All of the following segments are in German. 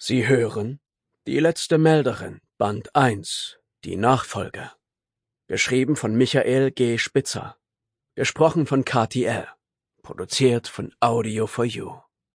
Sie hören Die letzte Melderin, Band 1, die Nachfolge. Geschrieben von Michael G. Spitzer. Gesprochen von Kati L. Produziert von Audio4U.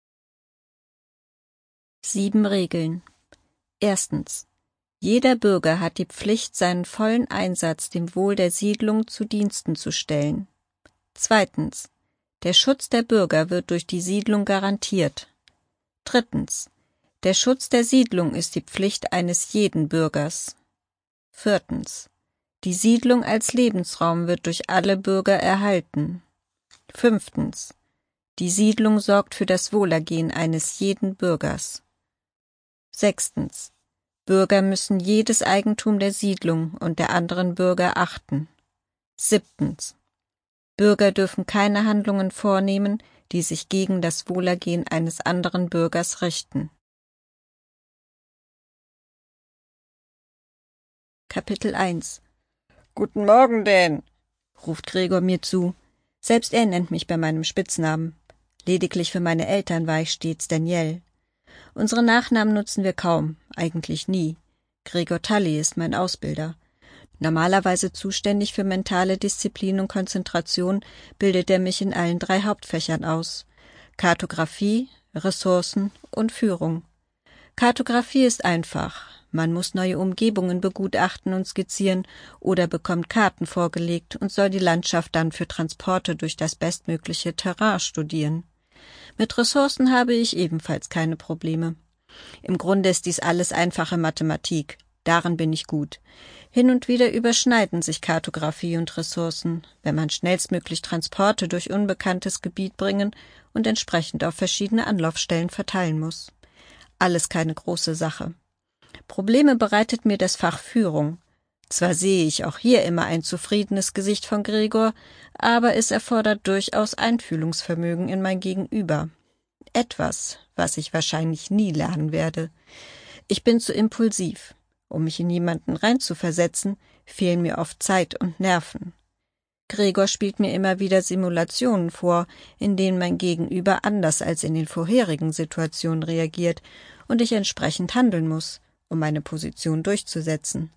7 Regeln. 1. Jeder Bürger hat die Pflicht, seinen vollen Einsatz dem Wohl der Siedlung zu Diensten zu stellen. 2. Der Schutz der Bürger wird durch die Siedlung garantiert. 3. Der Schutz der Siedlung ist die Pflicht eines jeden Bürgers. 4. Die Siedlung als Lebensraum wird durch alle Bürger erhalten. 5. Die Siedlung sorgt für das Wohlergehen eines jeden Bürgers. 6. Bürger müssen jedes Eigentum der Siedlung und der anderen Bürger achten. 7. Bürger dürfen keine Handlungen vornehmen, die sich gegen das Wohlergehen eines anderen Bürgers richten. Kapitel 1. »Guten Morgen, Dan«, ruft Gregor mir zu. Selbst er nennt mich bei meinem Spitznamen. Lediglich für meine Eltern war ich stets Danielle. Unsere Nachnamen nutzen wir kaum, eigentlich nie. Gregor Tully ist mein Ausbilder. Normalerweise zuständig für mentale Disziplin und Konzentration, bildet er mich in allen 3 Hauptfächern aus: Kartographie, Ressourcen und Führung. Kartographie ist einfach. Man muss neue Umgebungen begutachten und skizzieren oder bekommt Karten vorgelegt und soll die Landschaft dann für Transporte durch das bestmögliche Terrain studieren. Mit Ressourcen habe ich ebenfalls keine Probleme. Im Grunde ist dies alles einfache Mathematik. Darin bin ich gut. Hin und wieder überschneiden sich Kartographie und Ressourcen, wenn man schnellstmöglich Transporte durch unbekanntes Gebiet bringen und entsprechend auf verschiedene Anlaufstellen verteilen muss. Alles keine große Sache. Probleme bereitet mir das Fach Führung. Zwar sehe ich auch hier immer ein zufriedenes Gesicht von Gregor, aber es erfordert durchaus Einfühlungsvermögen in mein Gegenüber. Etwas, was ich wahrscheinlich nie lernen werde. Ich bin zu impulsiv. Um mich in jemanden reinzuversetzen, fehlen mir oft Zeit und Nerven. Gregor spielt mir immer wieder Simulationen vor, in denen mein Gegenüber anders als in den vorherigen Situationen reagiert und ich entsprechend handeln muss, um meine Position durchzusetzen.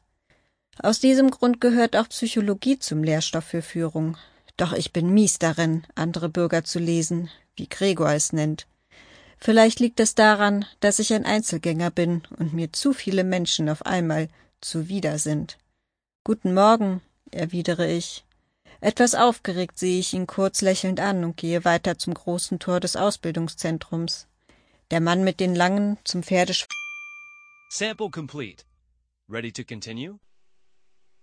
Aus diesem Grund gehört auch Psychologie zum Lehrstoff für Führung. Doch ich bin mies darin, andere Bürger zu lesen, wie Gregor es nennt. Vielleicht liegt es daran, dass ich ein Einzelgänger bin und mir zu viele Menschen auf einmal zuwider sind. »Guten Morgen«, erwidere ich. Etwas aufgeregt sehe ich ihn kurz lächelnd an und gehe weiter zum großen Tor des Ausbildungszentrums. Der Mann mit den langen, zum Pferdeschwanz Sample complete. Ready to continue?